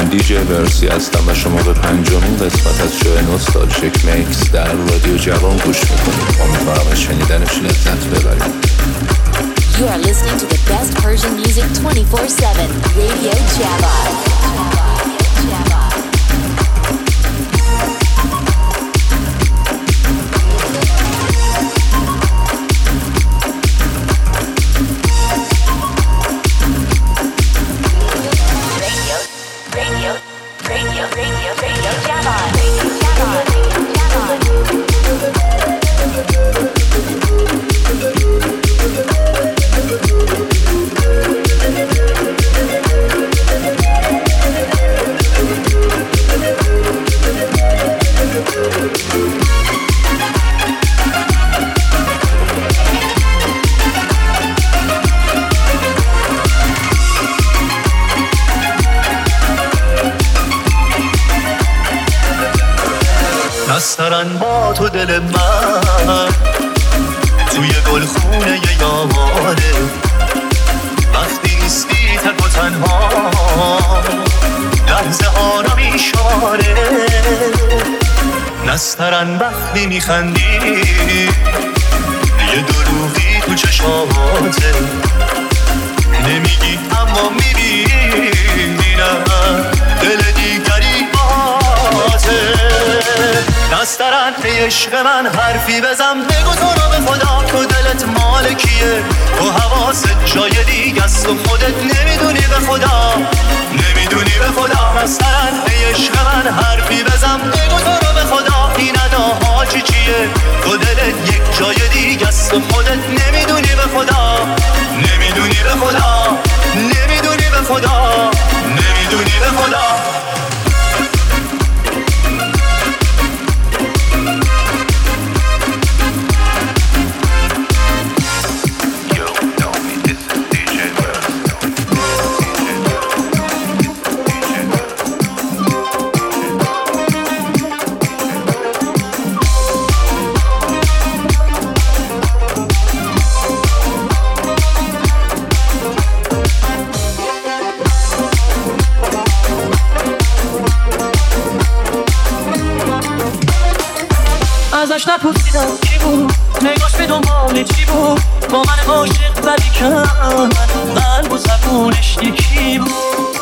دیجی ورسی هستم و شما به 5مین قسمت از شو نوستالژیک میکس در رادیو جوان گوش میکنید. امیدوارم از شنیدنش لذت ببرید. You are listening to the best Persian music 24/7. Radio Java. نسترن با تو دل من توی گلخونه یاره، وقتی نیستی تک و تنها لحظه ها را میشاره. نسترن وقتی میخندی یه دروغی تو چشماته، نمیگی اما میبینم دل دیگری باته. نسترن ای عشق من حرفی بزن، بگو تو رو به خدا تو دلت مال کیه، تو حواست جای دیگه است و خودت نمیدونی به خدا، نمیدونی به خدا. نسترن ای عشق من حرفی بزن، بگو تو رو به خدا این اداها چیه، تو دلت یک جای دیگه است و خودت نمیدونی به خدا، نمیدونی به خدا، نمیدونی به خدا، نمیدونی به خدا. ازش نپرسیدم کی بود، نگاش به دنبال چی بود، با من عاشق ولی کن قلب و زبونش یکی بود.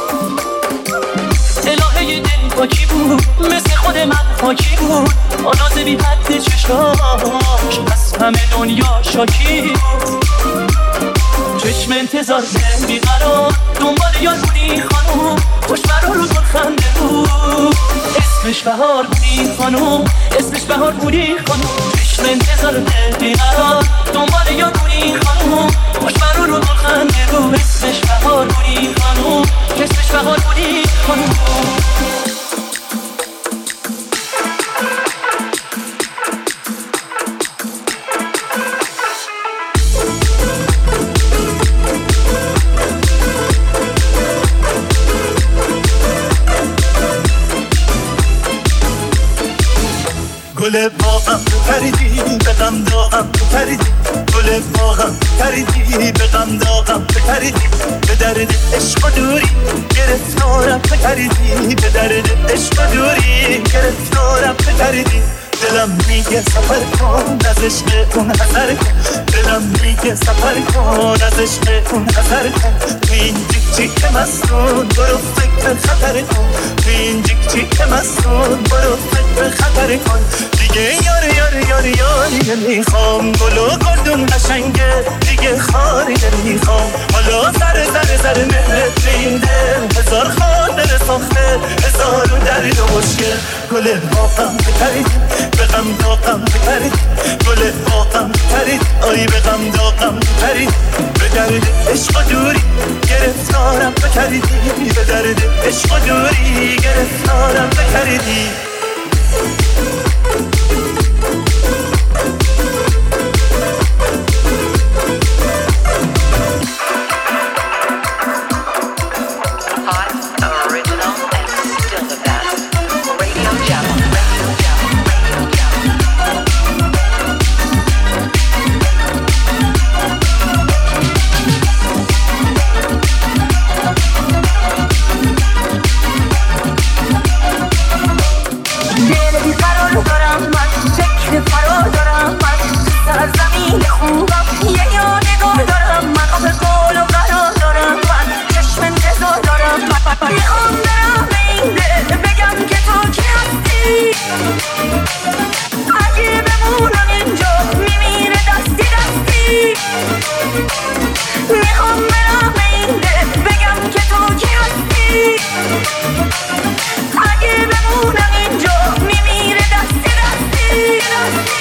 الهه دل پاکی بود، مثل خود من خاکی بود، آناز بی حد چشماش از همه دنیا شاکی بود. چشم انتظار بیقرار دنبال یاد بودی خانوم، خوش برا رو گل خنده بود، اسمش بهار بودی خانوم، اسمش بهار بودی خانوم. چشم انتظار بیقرار دنبال یاد بودی خانوم، خوش برا رو گل خنده بود، اسمش بهار بودی خانوم، اسمش بهار بودی خانوم. گل باغم پریدی به غم داغم پریدی، گل باغم پریدی به غم داغم پریدی، به درد عشق و دوری گرفتارم پریدی، به درد عشق و دوری گرفتارم پریدی. دلم میگه سفر کن از عشق اون حذر کن، دلم میگه سفر کن از عشق اون حذر کن. تو این جیک جیک مستون برو فکر خطر کن، تو این جیک جیک مستون برو فکر خطر کن. دیگه یاری یاری یاری یاری نمیخوام، گل و گلدون قشنگه دیگه خاری نمیخوام. حالا سر سر سر مهرت به این دل هزار خاطر ساخته، هزار درد و مشکل. گل باغم پریدی به غم داغم پرید، گل باغم پرید آی به غم داغم پرید، به درد عشق و دوری گرفتارم بکردی، به درد عشق و دوری گرفتارم بکردی.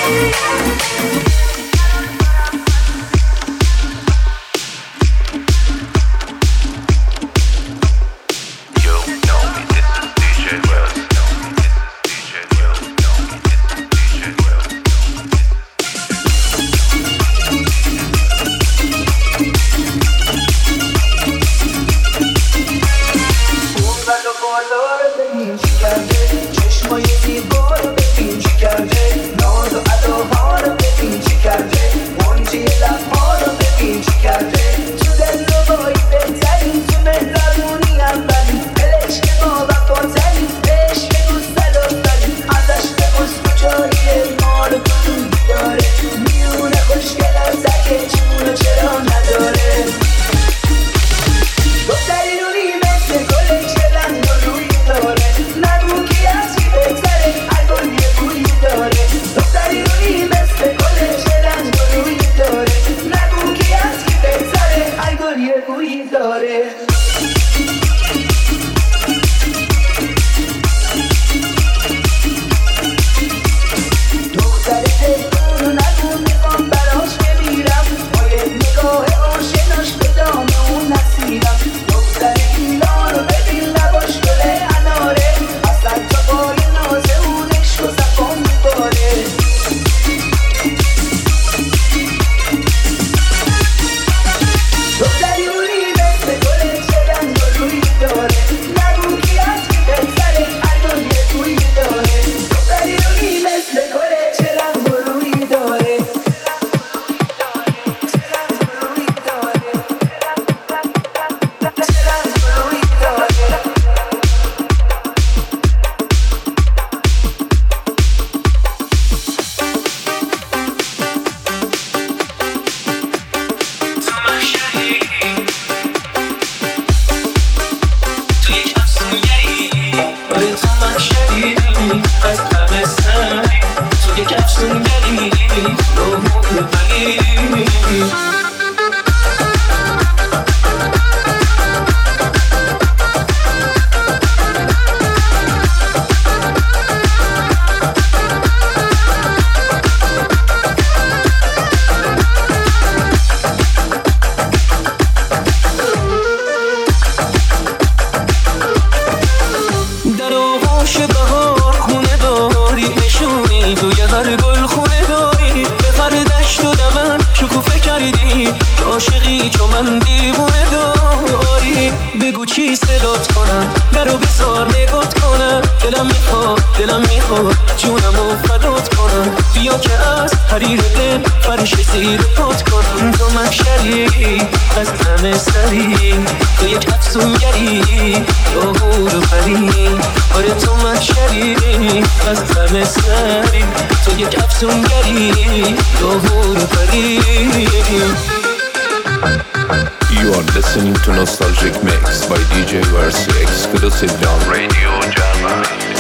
You are listening to Nostalgic Mix by DJ Versi exclusive on Radio Java.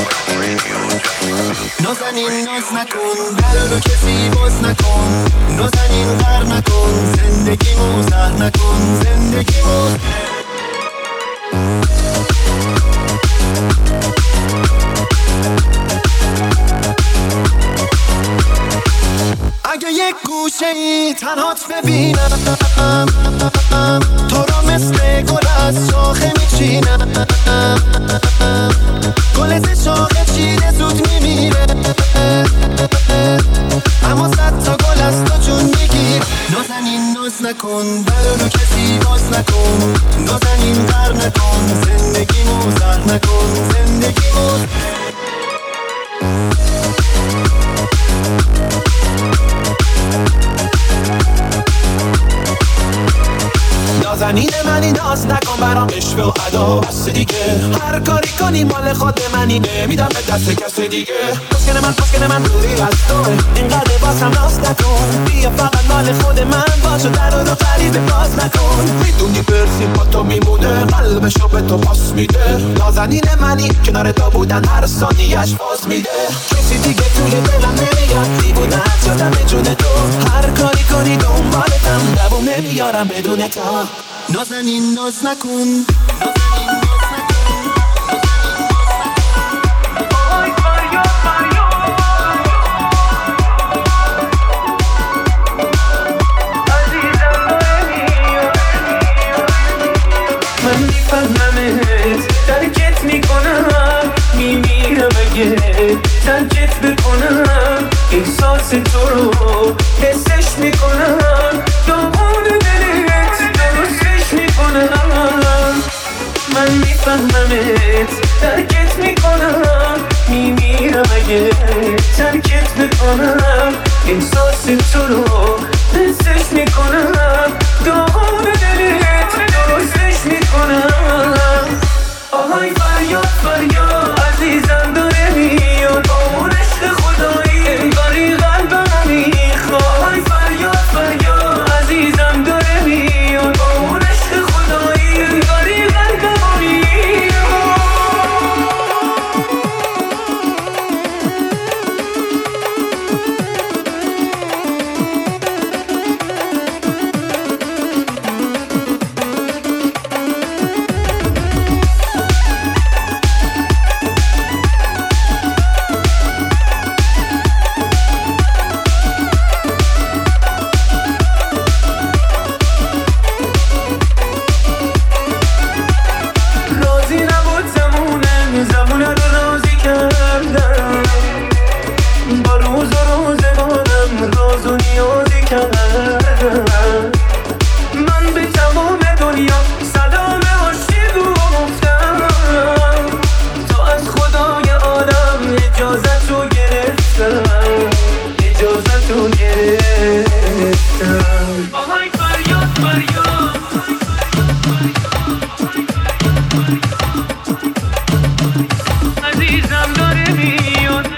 نازنین ناز نکن در رو کسی باز نکن نازنین غر نکن زندگیمو زهر نکن زندگیمو اگه یک گوشه ای تنهات ببینم تو را مثل گل از شاخه میچینم گل ز شاخه چیده زود میمیره اما صد تا گل از تو جون میگیر نازنین ناز نکن در رو کسی باز نکن نازنین غر نکن زندگیمو زهر نکن زندگیمو نازنین منی ناز نکن برام عشق و ادا بس دیگه هر کاری کنی مال خود منی نمیدم به دست کسی دیگه پسکن من دوری از توه اینقدر بازم ناز نکن بیا فقط مال خود من باشو در رو غریبه باز نکن میدونی برسیم با تو میمونه قلبشو به تو پاس میده نازنین منی کنار تو بودن هر ثانیه‌اش باز میده کسی دیگه توی دلم نمیاد دیوونه شدم به جون تو هر کاری کنی دنبالتم دووم نمیارم بدون تو نازنین ناز نکن احساس تو رو حسش میکنم، داغون دلت درستش میکنم. من میفهممت ترکت میکنم، میمیرم اگه ترکت بکنم. احساس تو رو حسش میکنم، داغون دلت درستش میکنم. آهای فریاد فریاد عزیزم داره میاد، اون عشق خدایی انگاری قلبم میخواد. آهای فریاد فریاد عزیزم داره میاد، اون عشق خدایی انگاری قلبم میخواد. من به تمام دنیا سلام عاشق گفتم، تا از خدای عالم اجازت رو گرفتم، اجازت رو گرفتم. آهای فریاد فریاد عزیزم داره میاد.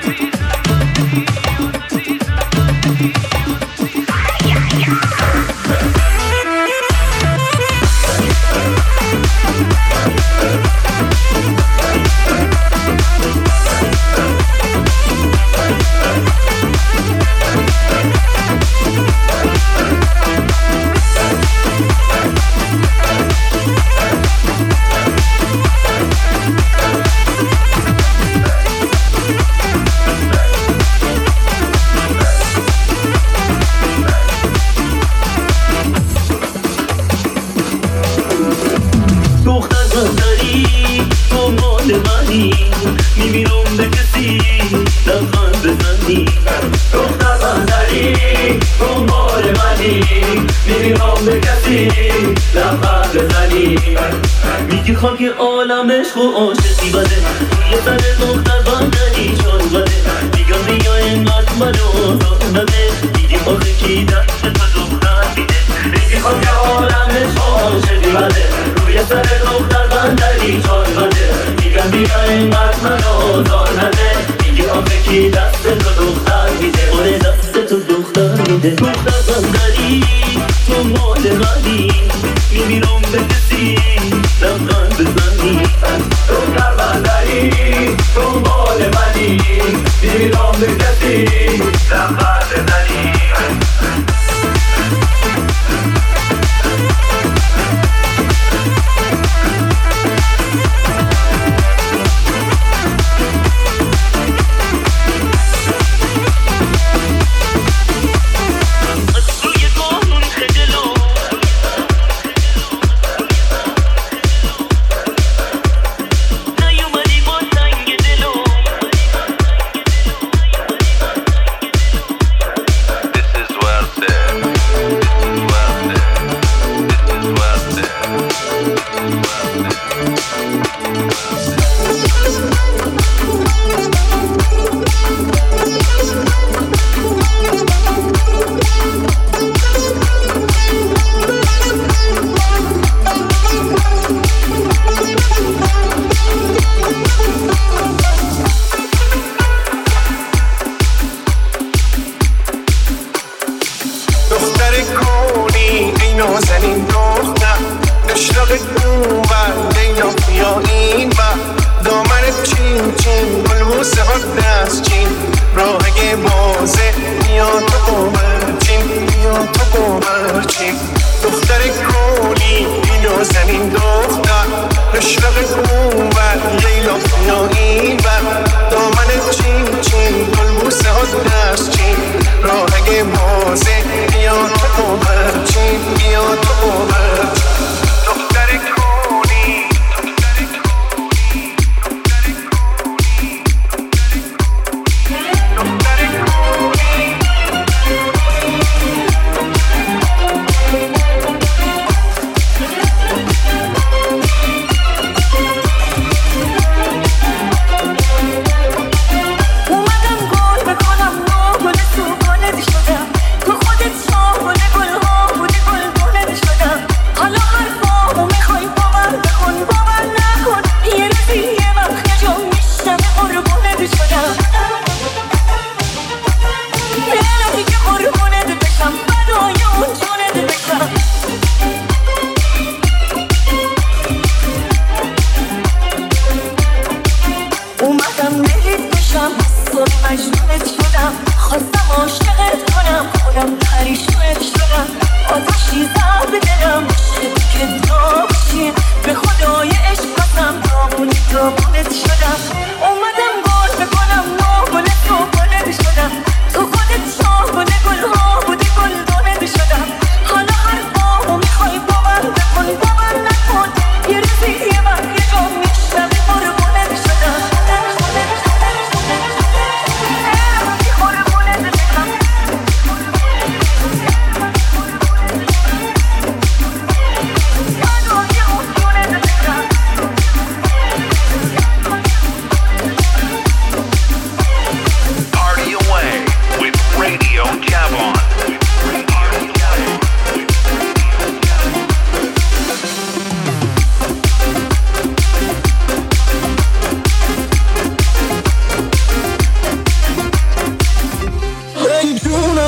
میمیرم به کسی لبخند بزنی، دختر بندری دنبال منی. میمیرم به کسی لبخند بزنی، میگی خاک عالم عشق و عاشقی بده، روی سر دختر بندری چون بده. میگم بیا اینقدر منو آزار نده، میگی آخه کی دست تو دختر میده. میگی خاک عالم عشق و عاشقی بده، روی سر دختر بندری چون بده. میگم بیا اینقدر منو آزار نده، میگی آخه کی دست تو دختر میده. آره دست تو دختر میده. دختر بندری تو مال منی، میمیرم به کسی لبخند بزنی. دختر بندری تو مال منی، میمیرم به کسی لبخند بزنی.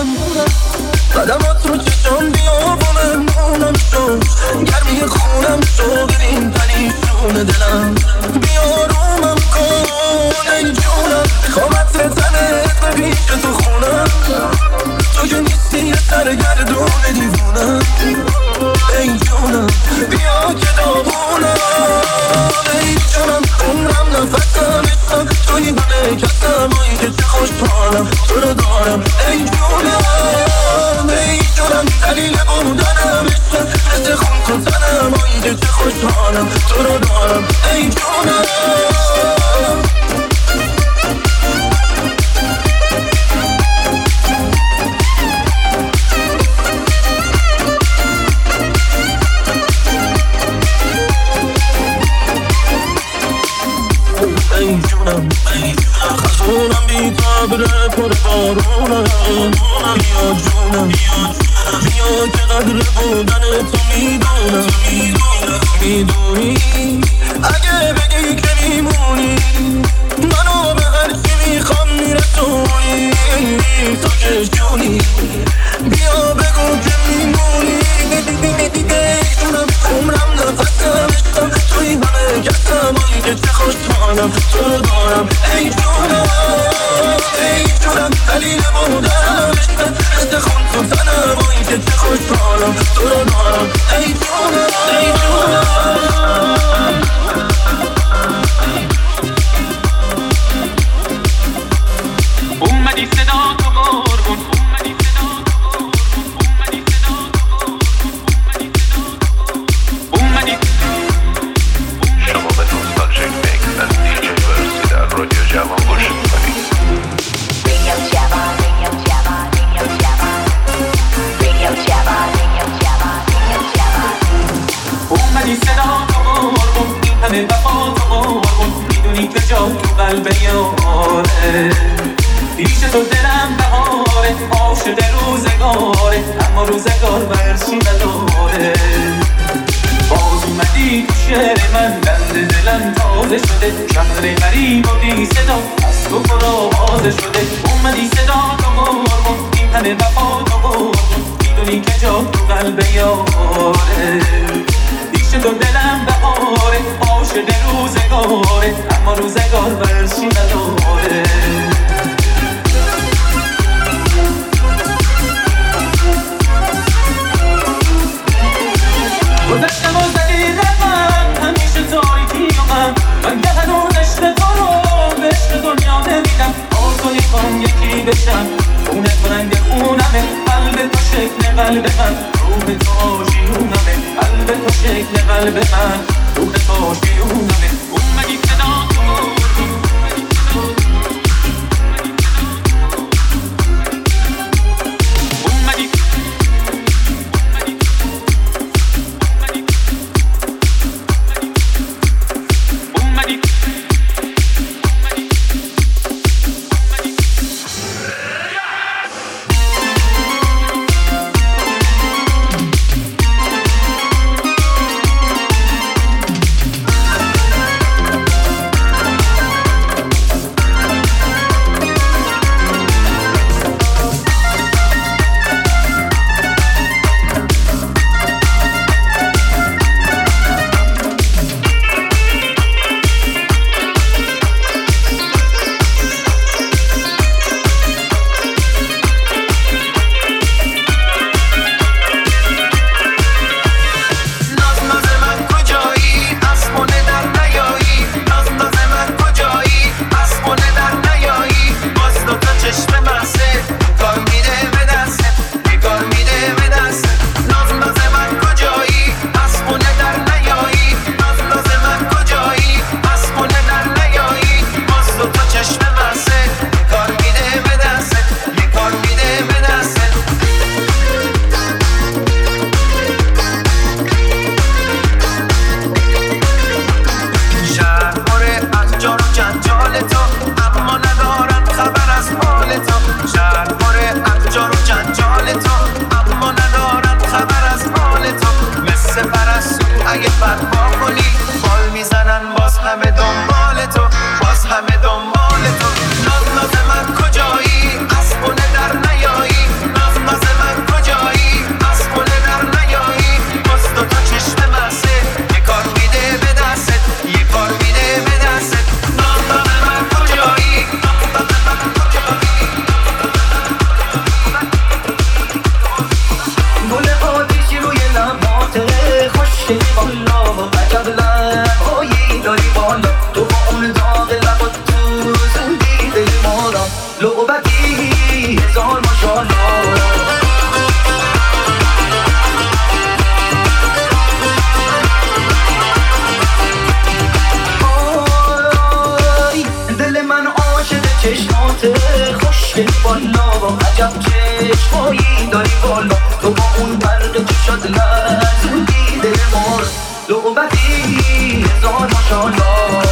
قدمات رو چشم بیابونم شد گرمی خونم شد ببین پریشون دلم بیارومم کن ای جونم میخوام عطر تنت به پیش تو خونم تو که نیستی یه سرگردون دیوونم ای جونم بیا که داغونم ای جونم عمرم نفسم عشقم توی همه کسم هایی که چه خوشحالم تو رو دارم ای جونم ای جونم دلیل بودنم عشقم مثل خون کن هایی که چه خوشحالم تو رو دارم ای جونم خزونم بی تبره پر بارونم بیا جونم بیا که قدر بودن تو میدونی اگه بگی که میمونی منو به هرچی میخوام میرسونی تو که جونی بیا بگو که میمونی جونم عمرم نفسم عشقم توی همه کسم هایی که چه خوشحالم تو رو دارم ای جونم دلیل بودنم عشقم مثل خون تو تنم هایی که چه خوشحالم تو رو دارم ای جونم اومدی صدا تو قربون شما به نوستالژیک میکس از دیجی ورسی در رادیو جوان گوش میکنید. اومدی صدا تو قربون این همه وفا تو قربون میدونی که جا تو قلب یاره پیش تو دلم بهاره عاشق روزگاره اما روزگار برشی نداره باز اومدی تو شهر من دل دلم تازه شده شهر غریب و بی صدا از تو پرآوازه شده اومدی صدا تو قربون این همه وفا تو قربون میدونی که جا تو قلب یاره پیش تو دلم بهاره عاشق روزگاره اما روزگار برشی نداره گذشتم و زدی رقم همیشه تاریکی و من که هنوز عشق تو رو به عشق دنیا نمیدم آرزوی کنم یکی بشم خونه تو رنگ خونمه قلب تو شکل قلب من روح تو آشیونمه قلب تو شکل قلب من روح تو آشیونمه اومدی صدا تو چشمایی داری بالا، تو با اون برق چشات لرزوندی دل ما رو. لعبتی هزار ماشالله.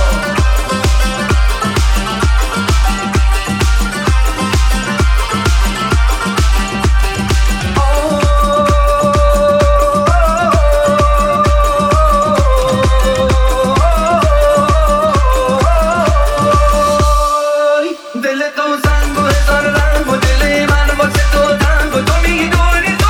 دل تو زنگ و هزار رنگ و دل من واسه تو تنگ و تو میدونی تو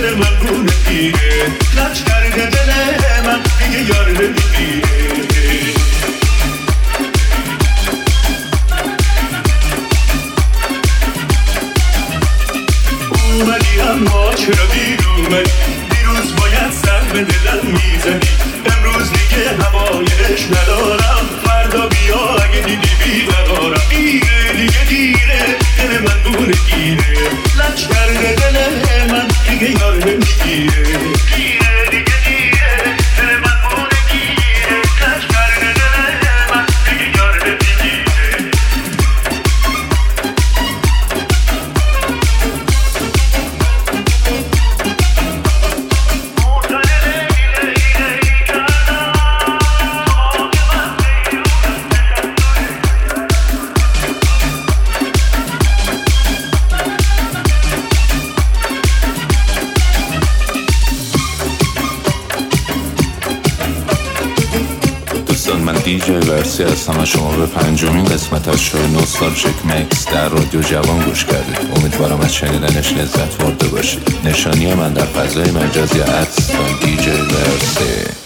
دل من گونه گیره لج کرده دل من دیگه یار نمیگیره اومدی اما چرا دیر اومدی دیروز باید سر به دلم میزدی امروز دیگه همایش ندارم فردا بیا اگه دیدی بیقرارم دیره دیگه دیره دل من گونه گیره لج کرده دل من دیگه یار نمیگیره دیره دیگه دیره دل من گونه گیره لج کرده دل من دیگه یار نمیگیره من دیجی ورسی هستم و شما به 5مین قسمت از شو نوستالژیک میکس در رادیو جوان گوش کردید. امیدوارم از شنیدنش لذت برده باشید. نشانی من در فضای مجازی @ دیجی ورسی.